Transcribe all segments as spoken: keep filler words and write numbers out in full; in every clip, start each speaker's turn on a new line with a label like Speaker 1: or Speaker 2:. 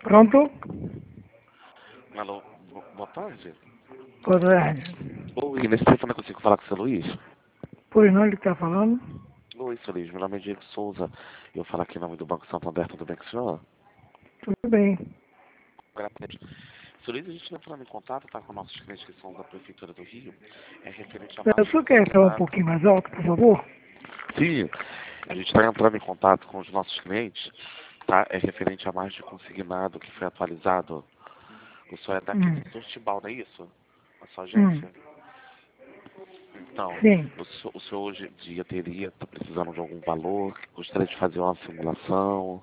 Speaker 1: Pronto?
Speaker 2: Alô, bo- boa tarde.
Speaker 1: Boa tarde.
Speaker 2: Oi, nesse telefone eu consigo falar com o seu Luiz?
Speaker 1: Pois não, ele está falando?
Speaker 2: Oi, seu Luiz, meu nome é Diego Souza. Eu falo aqui em nome do Banco Santander, tudo bem com o senhor?
Speaker 1: Tudo bem.
Speaker 2: Graças. Seu Luiz, a gente está entrando em contato, tá, com nossos clientes que são da Prefeitura do Rio. É referente a
Speaker 1: O
Speaker 2: mais de
Speaker 1: senhor quer falar um
Speaker 2: consignado.
Speaker 1: pouquinho mais alto, por favor?
Speaker 2: Sim, a gente está entrando em contato com os nossos clientes, tá? É referente a mais de consignado que foi atualizado. O senhor é daqui
Speaker 1: Hum.
Speaker 2: do Turtibal, não é isso? A sua
Speaker 1: Hum.
Speaker 2: agência? Então,
Speaker 1: Sim.
Speaker 2: o senhor, o senhor hoje em dia teria, está precisando de algum valor, gostaria de fazer uma simulação?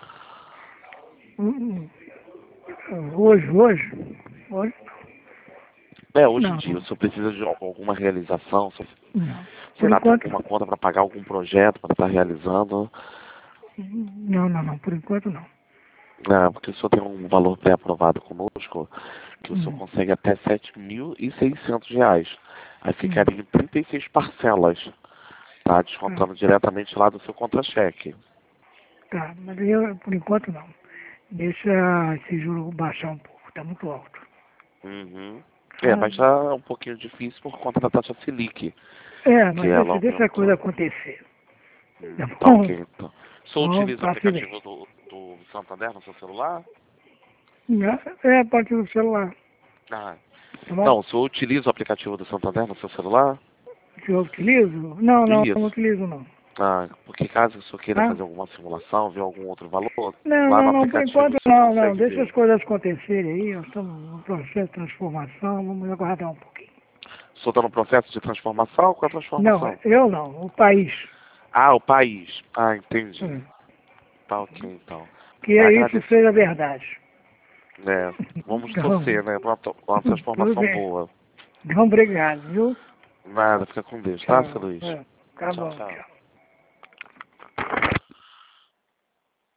Speaker 1: Hum, hum. Hoje, hoje? Hoje?
Speaker 2: É, hoje em
Speaker 1: Não.
Speaker 2: dia, o senhor precisa de al- alguma realização, se-
Speaker 1: Não.
Speaker 2: sei
Speaker 1: Por
Speaker 2: lá, tem
Speaker 1: enquanto,
Speaker 2: alguma conta para pagar algum projeto para estar realizando?
Speaker 1: não, não, não. Por enquanto, não.
Speaker 2: É, porque o senhor tem um valor pré-aprovado conosco, que o senhor
Speaker 1: Hum.
Speaker 2: consegue até sete mil e seiscentos reais. Aí
Speaker 1: Hum.
Speaker 2: ficaria em trinta e seis parcelas, tá?
Speaker 1: Tá.
Speaker 2: Descontando diretamente lá do seu contra-cheque.
Speaker 1: Tá. Mas eu, por enquanto, não. Deixa esse juro baixar um pouco. Está muito alto.
Speaker 2: Uhum. É,
Speaker 1: Ah,
Speaker 2: mas tá um pouquinho difícil por conta da taxa Selic,
Speaker 1: é,
Speaker 2: que
Speaker 1: mas
Speaker 2: ela
Speaker 1: deixa, deixa a coisa
Speaker 2: aumentou.
Speaker 1: acontecer.
Speaker 2: Hum,
Speaker 1: Tá
Speaker 2: tá
Speaker 1: bom?
Speaker 2: ok, então. O senhor
Speaker 1: Vamos
Speaker 2: utiliza o
Speaker 1: para
Speaker 2: aplicativo
Speaker 1: frente.
Speaker 2: do, do Santander no seu celular?
Speaker 1: É a partir do celular.
Speaker 2: Ah,
Speaker 1: Tá bom?
Speaker 2: não, o senhor utiliza o aplicativo do Santander no seu celular?
Speaker 1: Que eu utilizo? Não, não, não
Speaker 2: Isso.
Speaker 1: utilizo não.
Speaker 2: Ah, porque caso o senhor queira
Speaker 1: Tá?
Speaker 2: fazer alguma simulação, ver algum outro valor,
Speaker 1: Não,
Speaker 2: lá
Speaker 1: não,
Speaker 2: no
Speaker 1: não, por
Speaker 2: aplicativo
Speaker 1: enquanto
Speaker 2: o senhor
Speaker 1: não, não.
Speaker 2: consegue
Speaker 1: Deixa as
Speaker 2: ver.
Speaker 1: coisas acontecerem aí. Nós estamos no processo de transformação, vamos aguardar um pouquinho.
Speaker 2: O senhor está no processo de transformação? Qual é a
Speaker 1: Não,
Speaker 2: transformação?
Speaker 1: eu não, o país.
Speaker 2: Ah, o país. Ah, entendi.
Speaker 1: Hum.
Speaker 2: Tá ok, então.
Speaker 1: Que
Speaker 2: É,
Speaker 1: isso
Speaker 2: agradeço.
Speaker 1: seja verdade.
Speaker 2: É, vamos
Speaker 1: Então,
Speaker 2: torcer, né, pra uma, to- uma
Speaker 1: tudo
Speaker 2: transformação
Speaker 1: bem.
Speaker 2: boa.
Speaker 1: Então, obrigado, viu?
Speaker 2: Nada, fica com Deus, tá, seu
Speaker 1: Tchau.
Speaker 2: Luiz?
Speaker 1: É, tá
Speaker 2: Tchau,
Speaker 1: bom,
Speaker 2: tchau.
Speaker 1: tchau.